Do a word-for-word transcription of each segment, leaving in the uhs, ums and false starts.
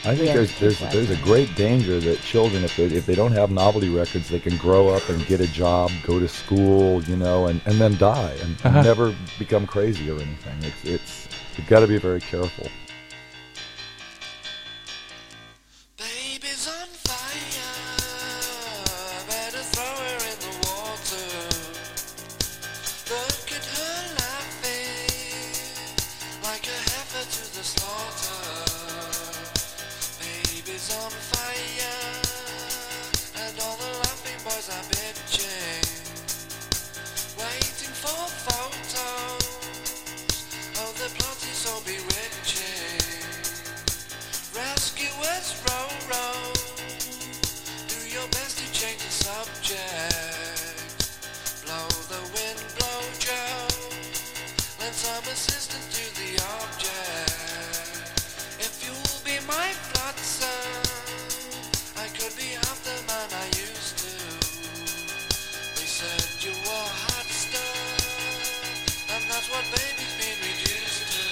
I think there's there's there's a great danger that children, if they if they don't have novelty records, they can grow up and get a job, go to school, you know, and, and then die and, and Uh-huh. never become crazy or anything. It's it's you've got to be very careful. Baby's on fire, better throw her in the water. Look at her laughing, like a heifer to the slaughter. Baby's on fire, and all the laughing boys are bitching, waiting for photos. Oh, the plot is so bewitching. Rescuers row row, do your best to change the subject. Blow the wind, blow Joe, lend some assistance to the object. If you'll be my flotsam, I could be half the man I used to. They said you were hot stuff, and that's what baby's been reduced to.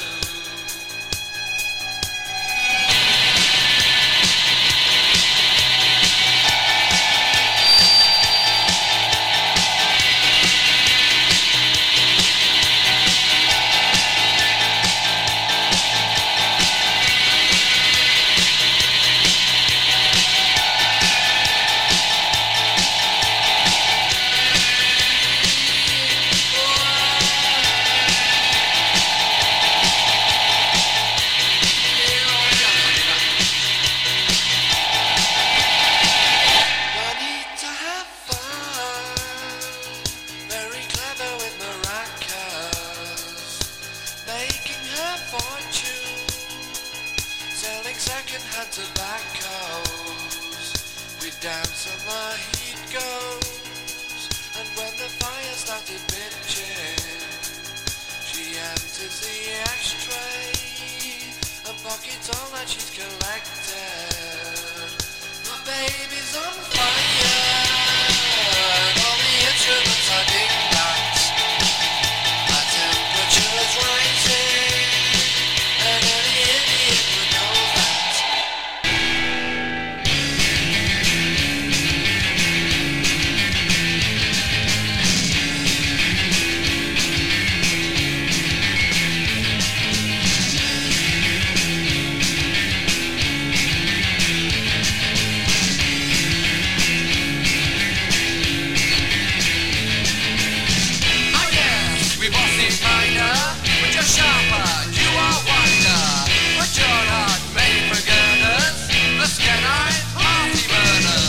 Juanita have fun, very clever with maracas, making her fortune, selling second-hand tobaccos. We dance and the heat goes, and when the fire started bitching, she enters the ashtray and pockets all that she's collected. The baby's on fire, and all the instruments are ding-dongs. My temperature's rising, and any idiot would know that. Oh yes, we bossy minor, but you're sharper, you are wider. But you're not made for girders, the scanine party burners.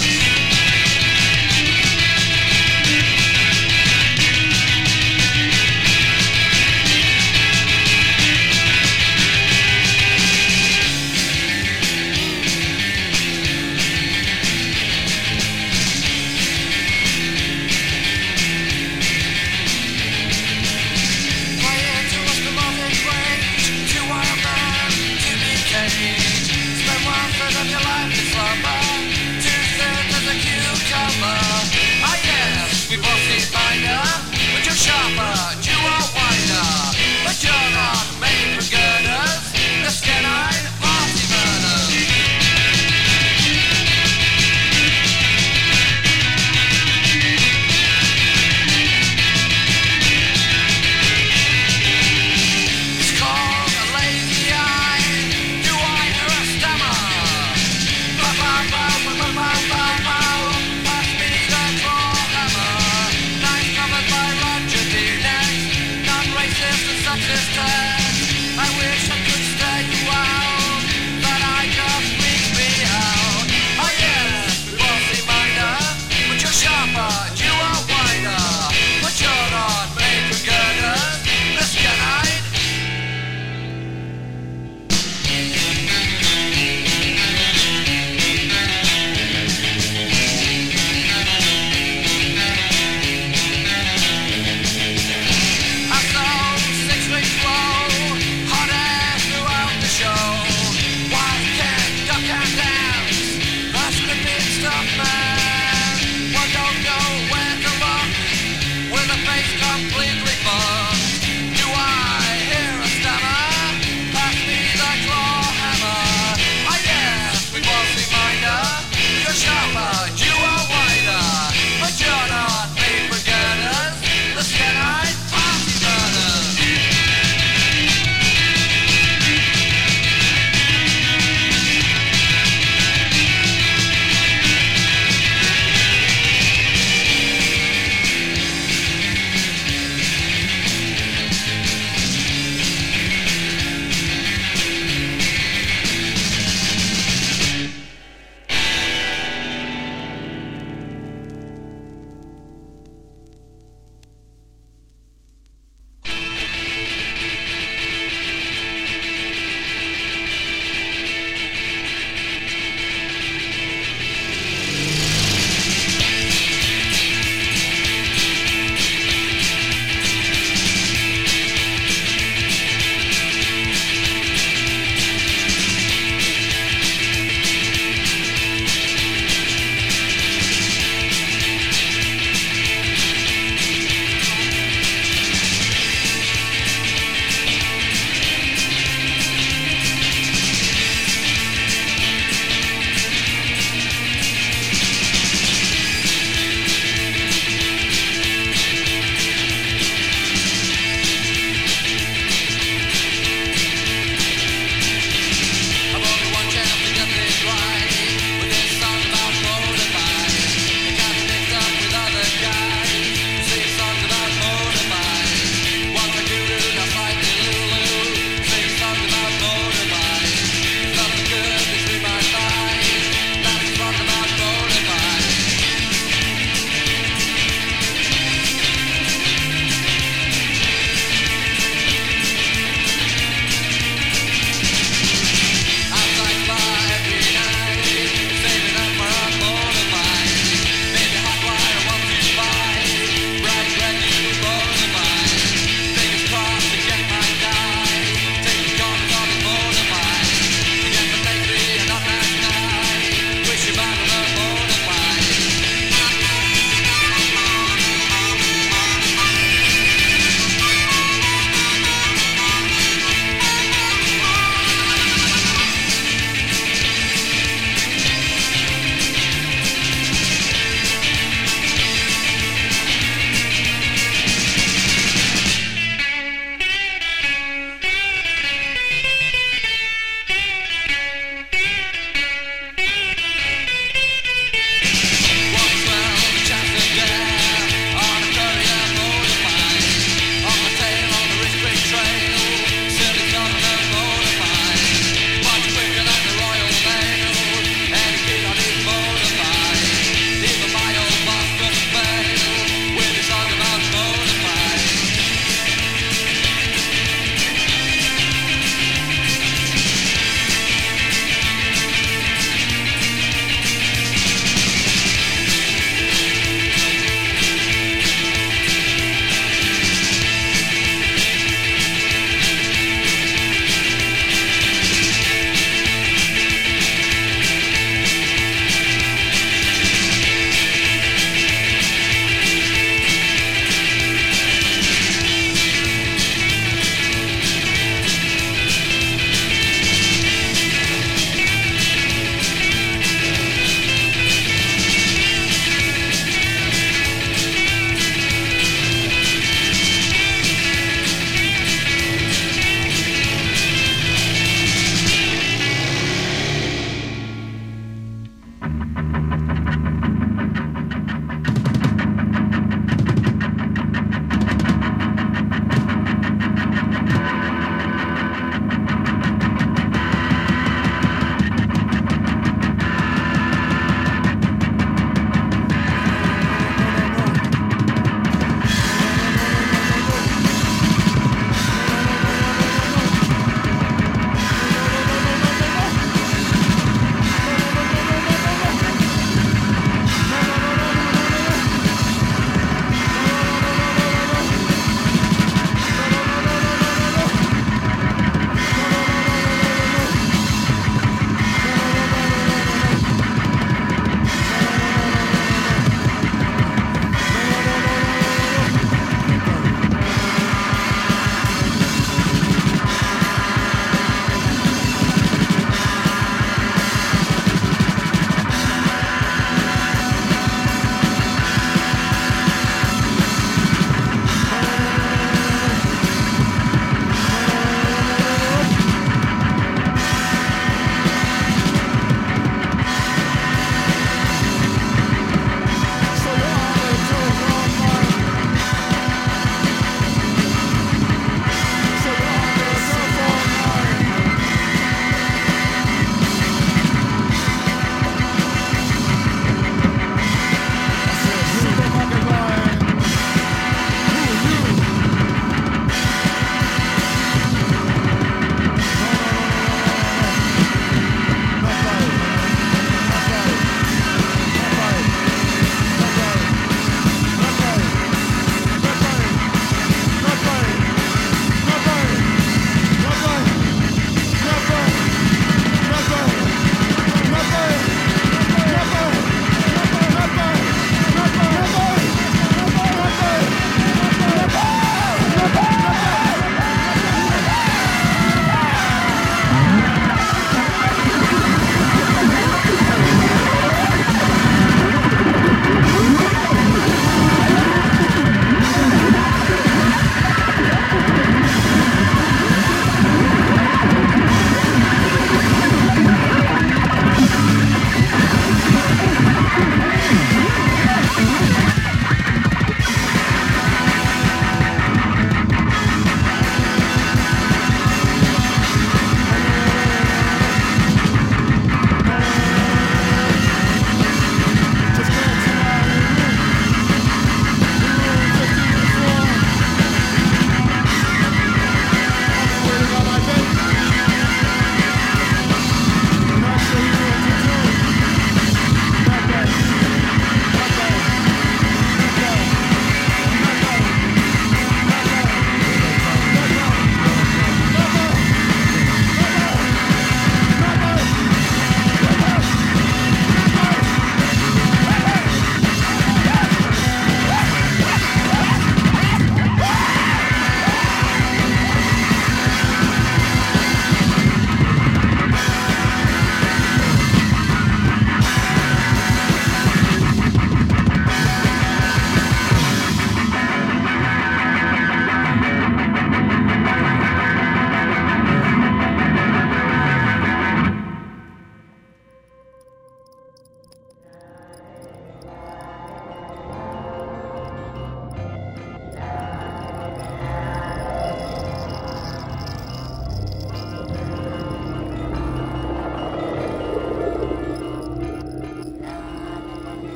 Playing to us the modern range, too wild man to be caged. Spend one third of your life in slumber, two thirds as a cucumber. Ah yes, we bossy minor, but you're sharper, you are wider. But you're not made for girders, the scanine party burners. It's called a lazy eye. Do I hear a stammer? Bow, bow, bow, bow, bow, bow, bow. Pass me the claw hammer. Knife covered by Roger D. Next. Non-racist and sexist test. I wish I could stay you out, but I just freak me out. Oh yes, we bossy minor, but you're sharper, you are wider. But you're not made for girders, the scanine. I saw six feet low,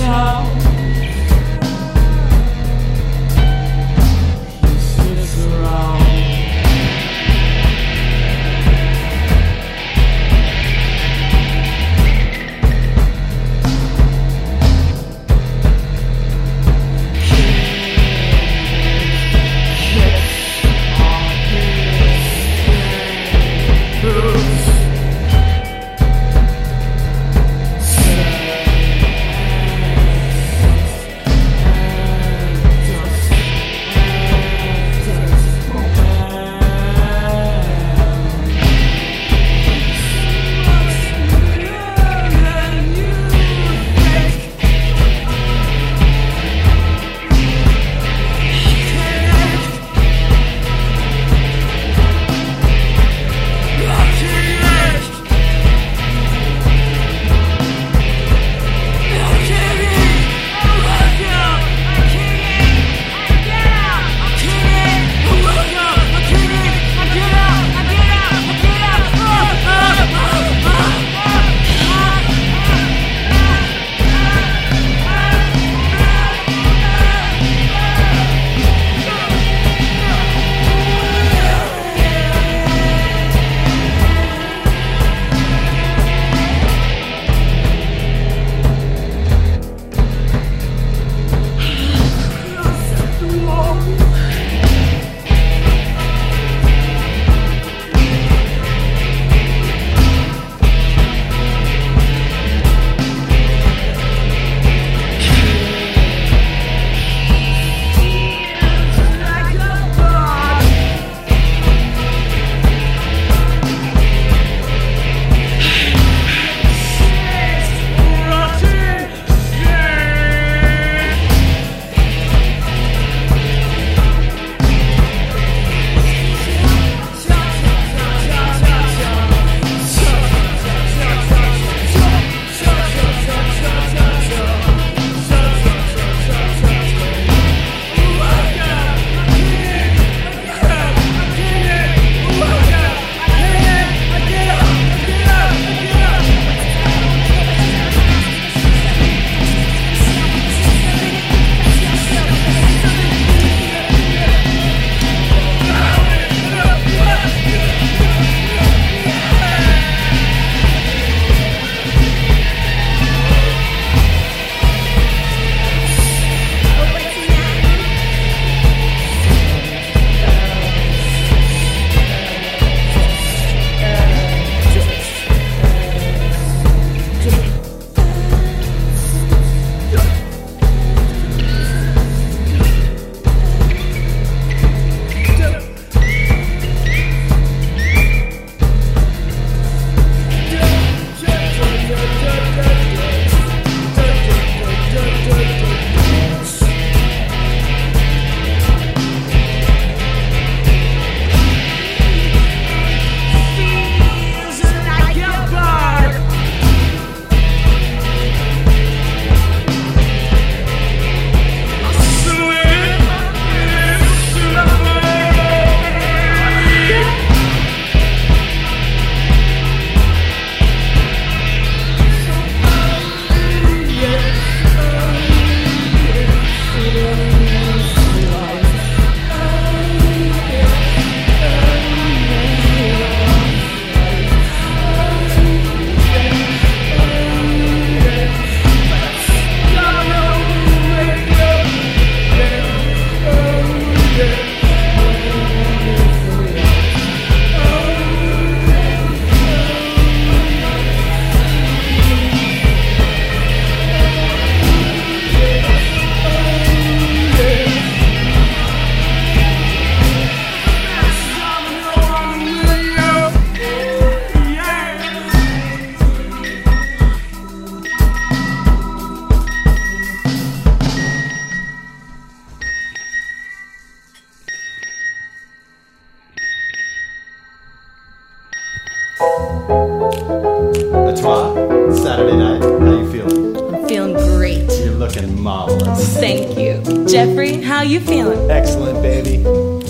Atois, Saturday night. How you feeling? I'm feeling great. You're looking marvelous. Thank you. Jeffrey, how you feeling? Excellent, baby.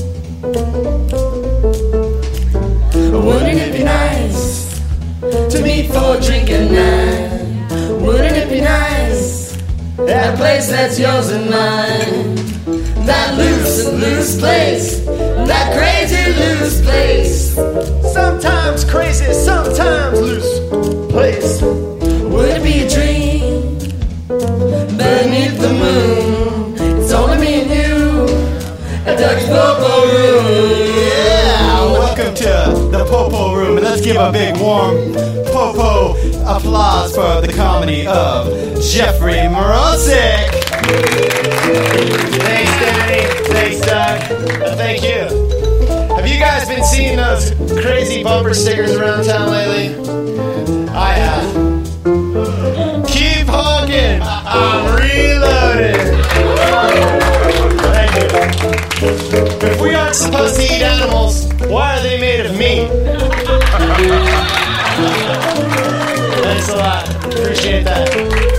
Wouldn't it be nice to meet for a drink at night? Wouldn't it be nice? That place that's yours and mine. That loose and loose place. That crazy loose place. Sometimes crazy, sometimes loose place. Would it be a dream? Beneath the moon. It's only me and you. At Doug's Popo Room. Yeah, welcome to the Popo Room. And let's give a big warm Popo applause for the comedy of Jeffrey Mrozek. Thanks, Danny. Thanks, Doug. Uh, thank you. Have you guys been seeing those crazy bumper stickers around town lately? I have. Keep honking. I'm reloaded. Thank you. If we aren't supposed to eat animals, why are they made of meat? Thanks a lot. Appreciate that.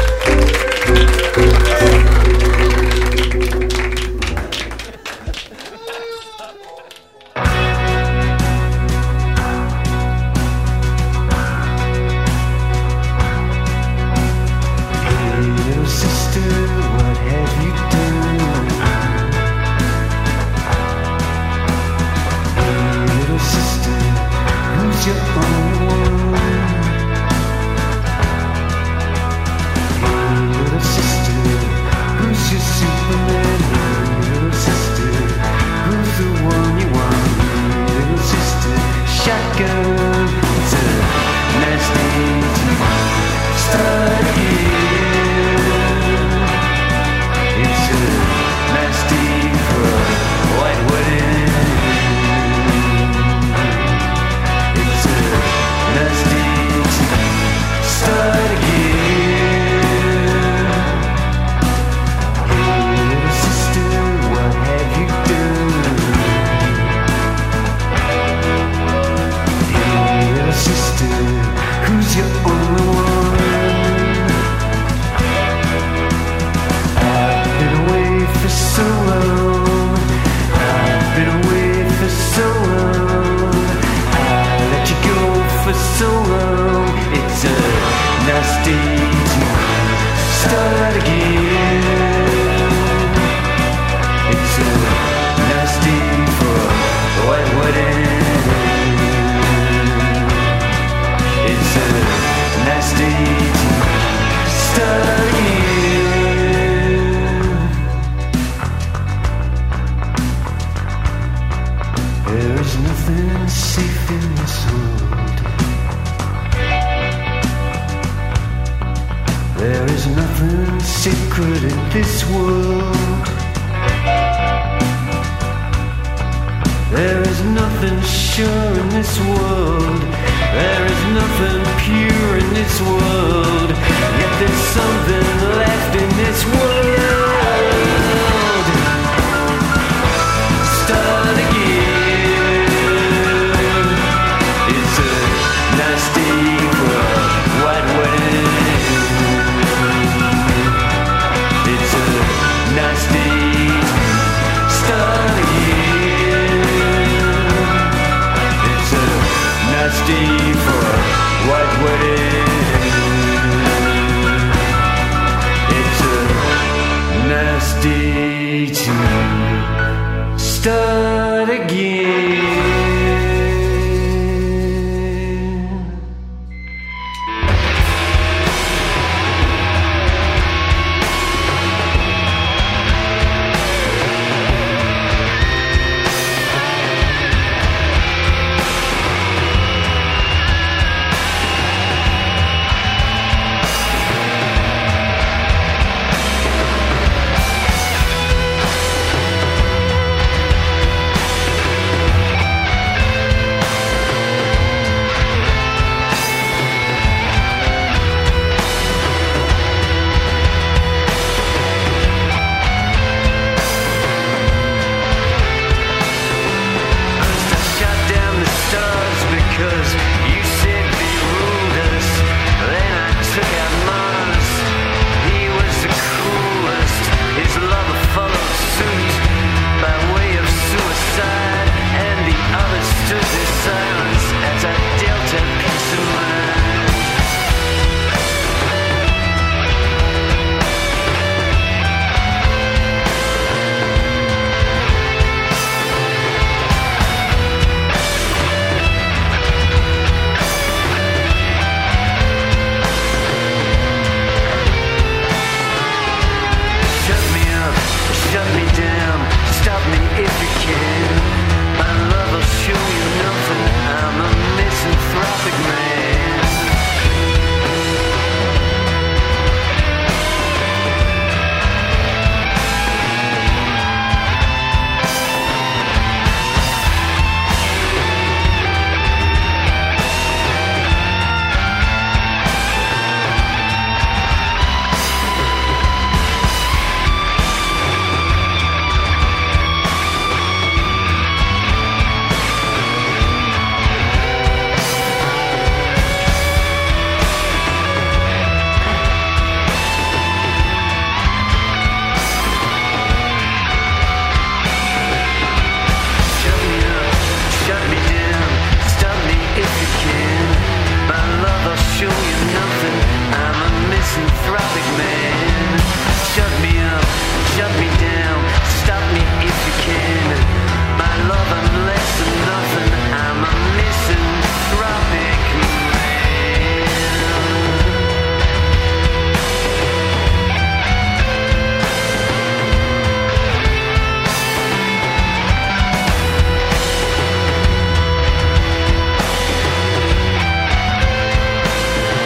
tropic man. Shut me up, shut me down, stop me if you can. My love, I'm less than nothing, I'm a missing tropic man.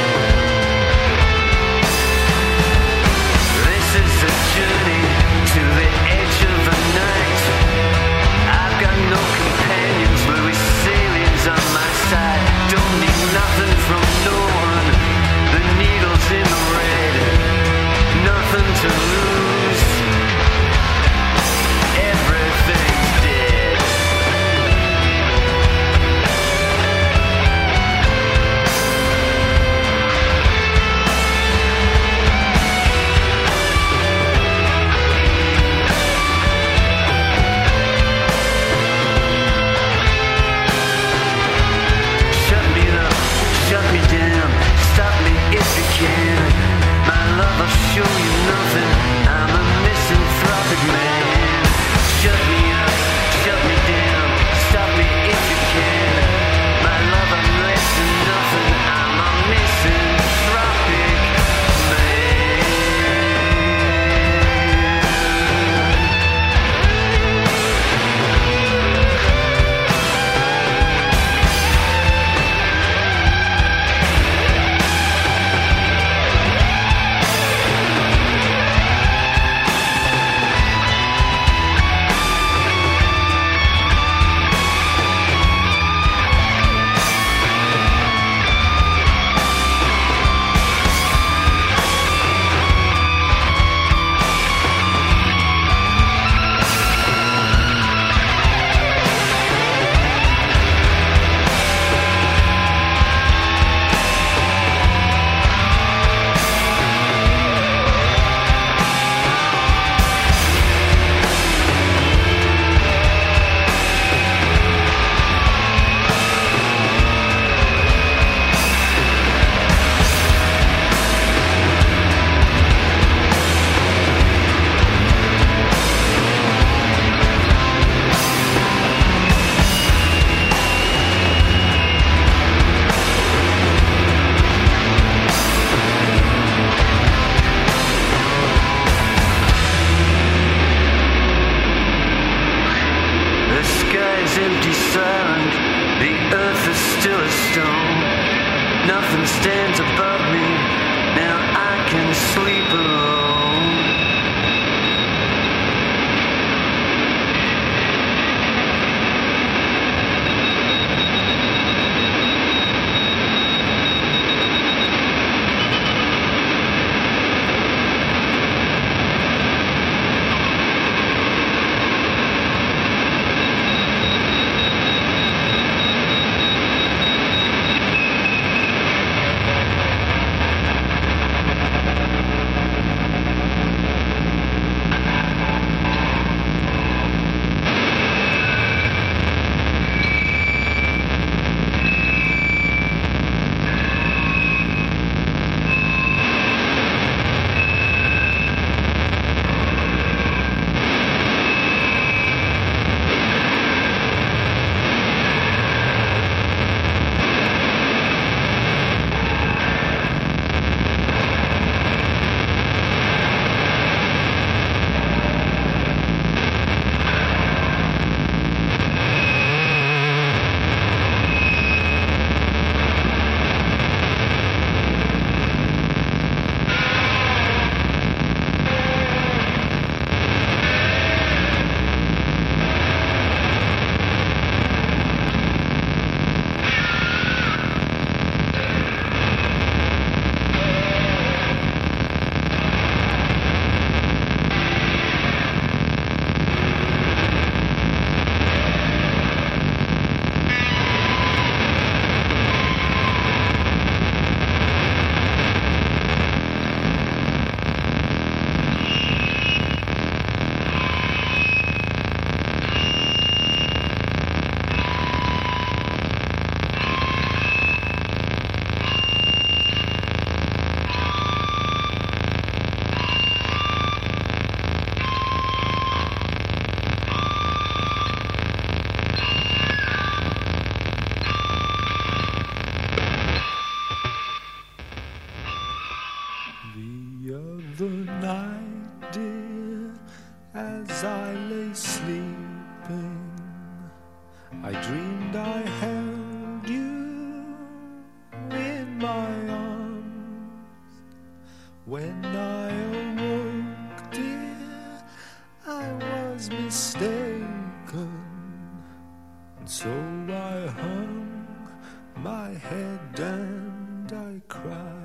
This is a journey to the night, dear, as I lay sleeping, I dreamed I held you in my arms. When I awoke, dear, I was mistaken, and so I hung my head and I cried.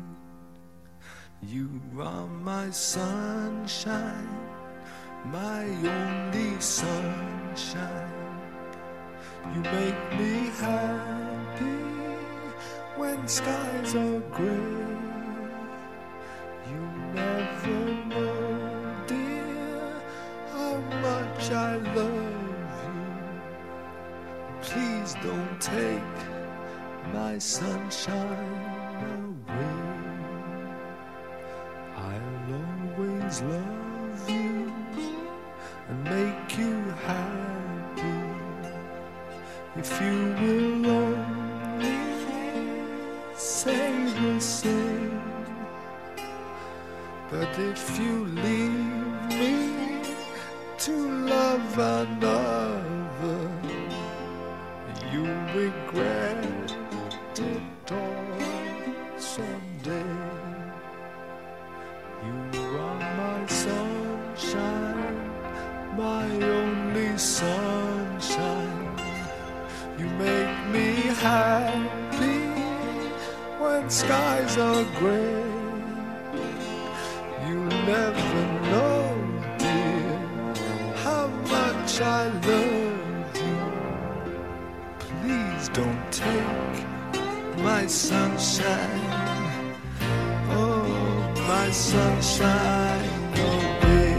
You are my sunshine, my only sunshine. You make me happy when skies are gray. You never know, dear, how much I love you. Please don't take my sunshine away. I'll always love you and make you happy if you will only say the same. But if you leave me to love another, you regret it all someday. You are my sunshine, my only sunshine. You make me happy when skies are gray. You never know, dear, how much I love you. Please don't take my sunshine, oh, my sunshine away.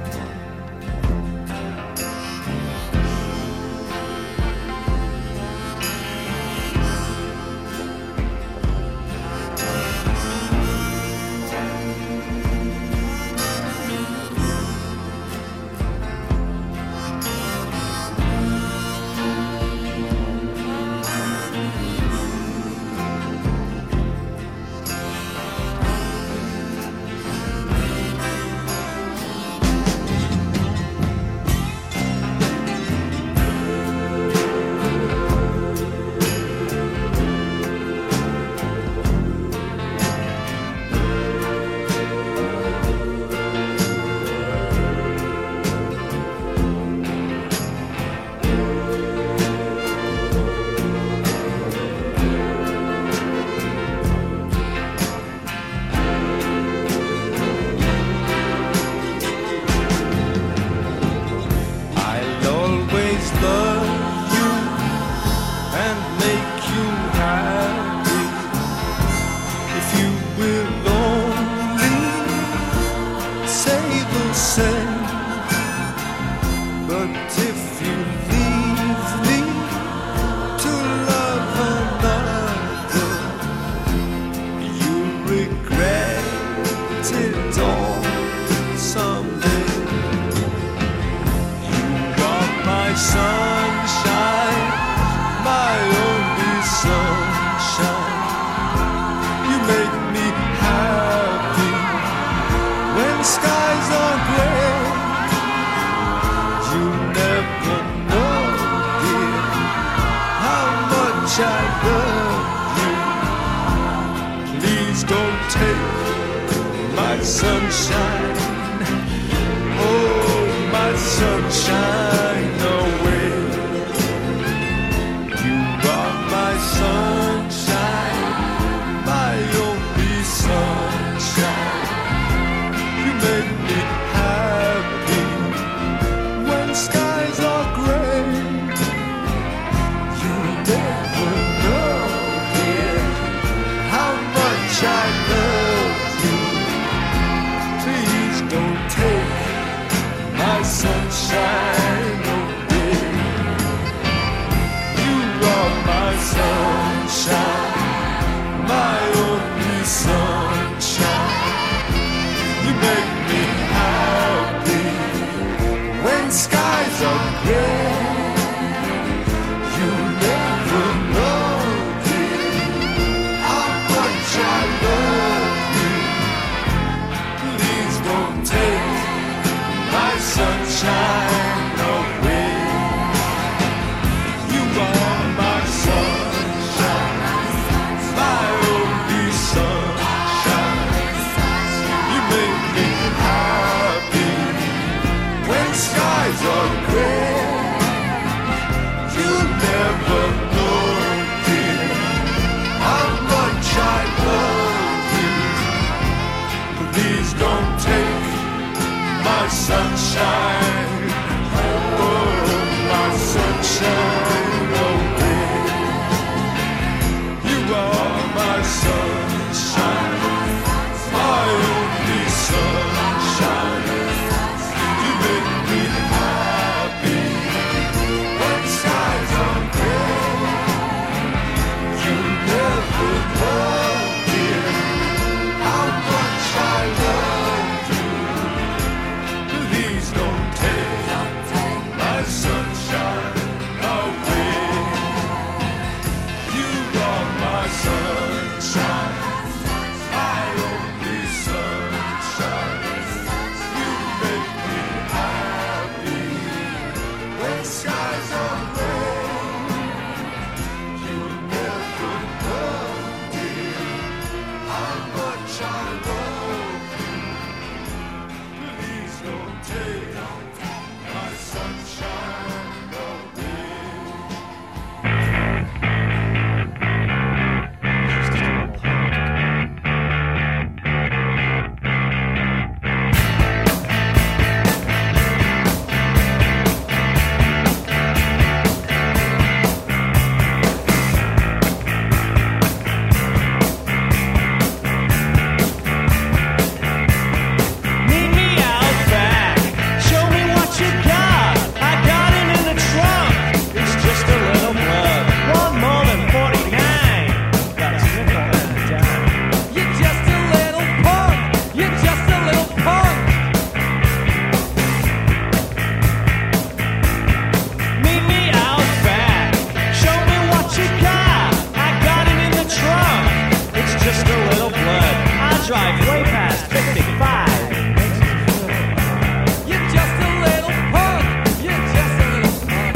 Sunshine, my only sunshine. You make me happy when skies are gray. You never know, dear, how much I love you. Please don't take my sunshine, oh, my sunshine away. You are my sunshine, my only sunshine. You make me happy when skies are gray. You never know, dear, how much I love you. Please don't take my sunshine Please don't take my sunshine, oh, my sunshine away. You are my sunshine, my only sunshine. You make me happy when skies are gray. You never know, dear, how much I love you. Please don't take my sunshine away. You are my sunshine, my only sunshine. You make me happy when skies are gray. You never know, dear, how much I love you. Please don't take my sunshine away. Meet me out back. Show me what you got. I got it in the trunk. It's just a little blood. One more than forty-nine. Got a nickel and a dime. You're just a little punk. You're just a little punk. Meet me out back. Show me what you got. I got it in the trunk. It's just a little blood. I drive way past fifty-five. You're just a little punk. You're just a little punk.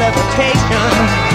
levitation.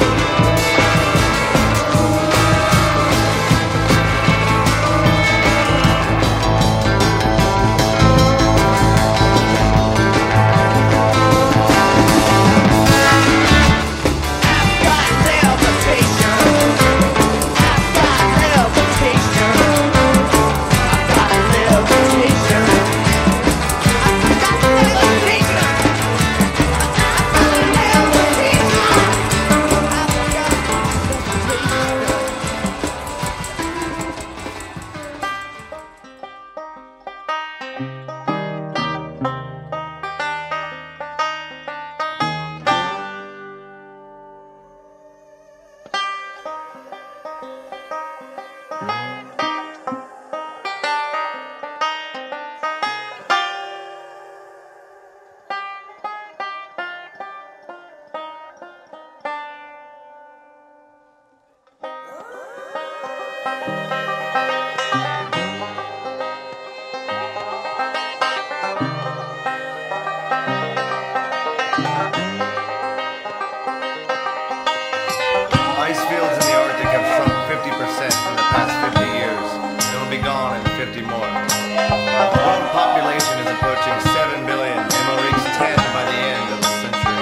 Ice fields in the Arctic have shrunk fifty percent in the past fifty years. It'll be gone in fifty more. The world population is approaching seven billion and will reach ten by the end of the century.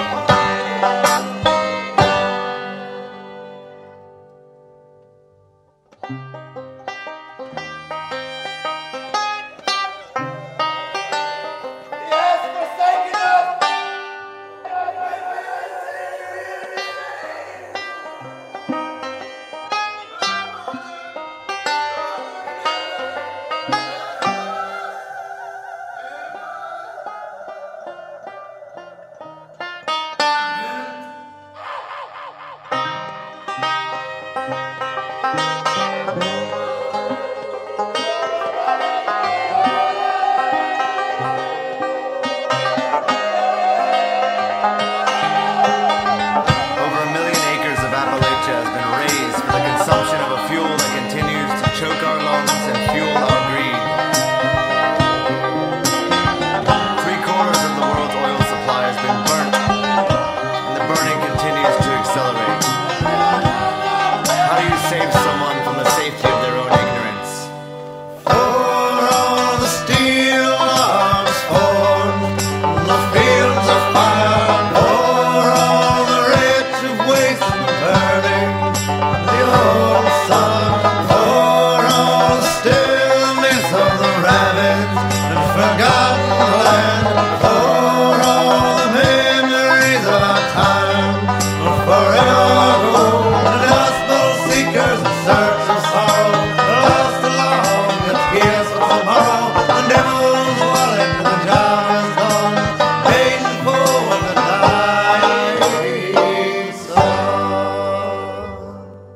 Over a million acres of Appalachia has been raised for the consumption of a fuel that continues to choke our lungs and fuel our greed. Three quarters of the world's oil supply has been burnt, and the burning continues to accelerate. How do you save someone from the safety of their own ignorance? For all the steel logs forged in the fields of fire, for all the rich of waste and burning, the old sun, for all the stillness of the ravaged and forgotten land, for all the memories of our time, will forever go. The gospel seekers in search of sorrow, lost along the tears of tomorrow. The devil's wallet to the job is done, paid for with the dying sun.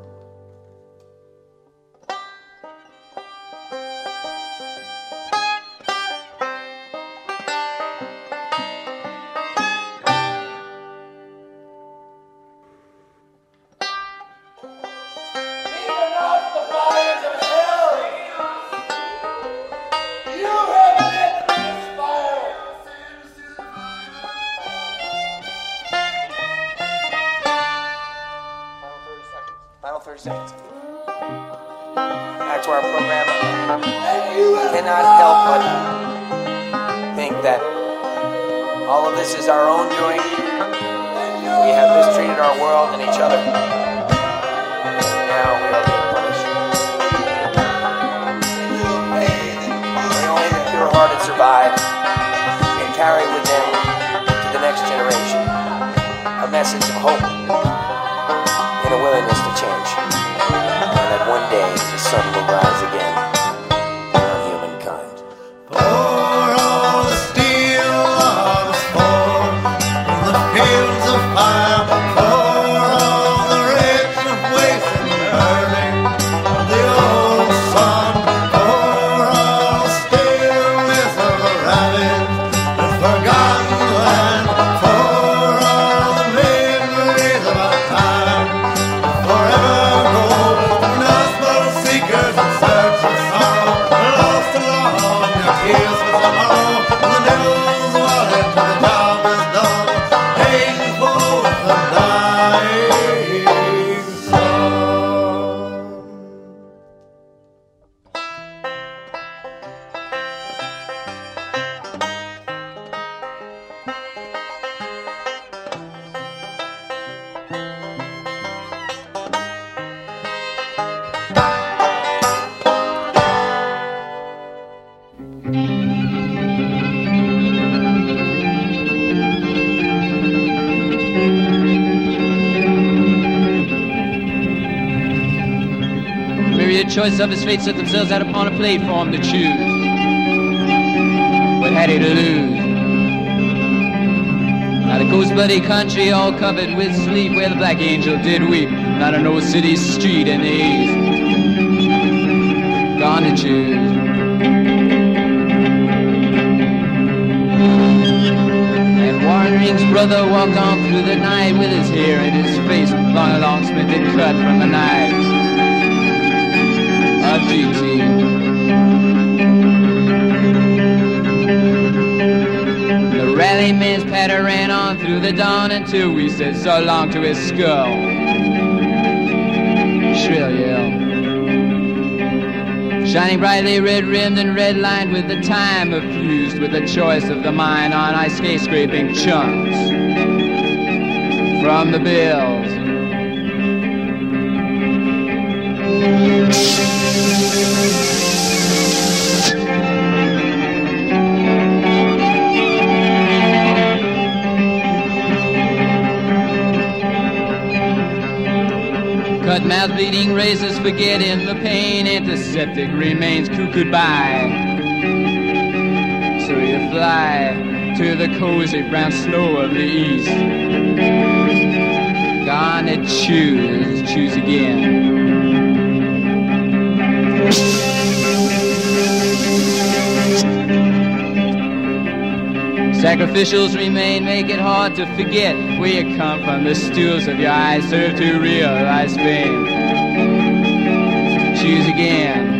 Final thirty seconds. Back to our program. Cannot help but think that all of this is our own doing. We have mistreated our world and each other. Now we are being punished. Only the pure-hearted survive and carry with them to the next generation a message of hope and a willingness to change, and that one day the sun will rise again on humankind. For all the steel logs forged in the fields of fire, for all the rich of waste and burning of the old sun, for all the stillness of the ravaged and forgotten land, for all the memories of our time, forever go. Gospel seekers in search of sorrow, lost along their tears for tomorrow. And the devil's wallet to the job is done, paid for with the choice of his fate set themselves out upon a platform to choose. What had he to lose? Now the coast bloody country all covered with sleep, where the black angel did weep. Not an old city street in the east. Gone to choose. And Warren Ring's brother walked on through the night with his hair in his face, long a long splintered cut from a knife of G T. The rally man's patter ran on through the dawn until we said so long to his skull. Shrill yell. Shining brightly red-rimmed and red-lined with the time of fused with the choice of the mind on ice skate scraping chunks from the bills. Cut mouth bleeding razors forgetting the pain, antiseptic remains cuckooed by. So you fly to the cozy brown snow of the east. Gonna choose, choose again. Sacrificials remain, make it hard to forget where you come from. The stools of your eyes serve to realize fame. Choose again.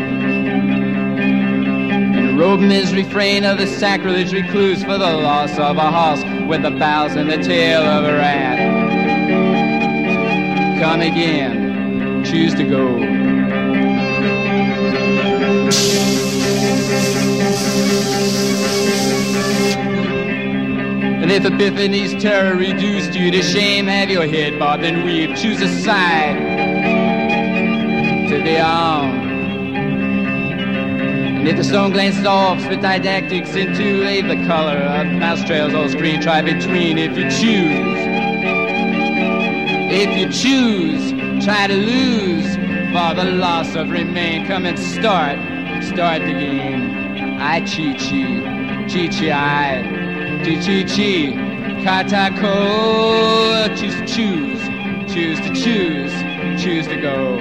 And robe his refrain of the sacrilege recluse for the loss of a horse with the bowels and the tail of a rat. Come again. Choose to go. And if Epiphany's terror reduced you to shame, have your head bobbed and weaved, choose a side to be on. And if the stone glances off, spit didactics into leave the color of mouse trails on screen, try between if you choose. If you choose, try to lose for the loss of remain. Come and start, start the game. I cheat, cheat, cheat, cheat, I. Chi-chi-chi, katako, choose to choose, choose to choose, choose to go.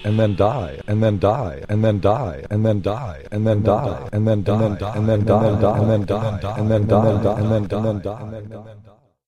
and then die, and then die, and then die, and then die, and then die, and then die, and then die, and then die, and then die, and then die, and then die, and then die, and then die.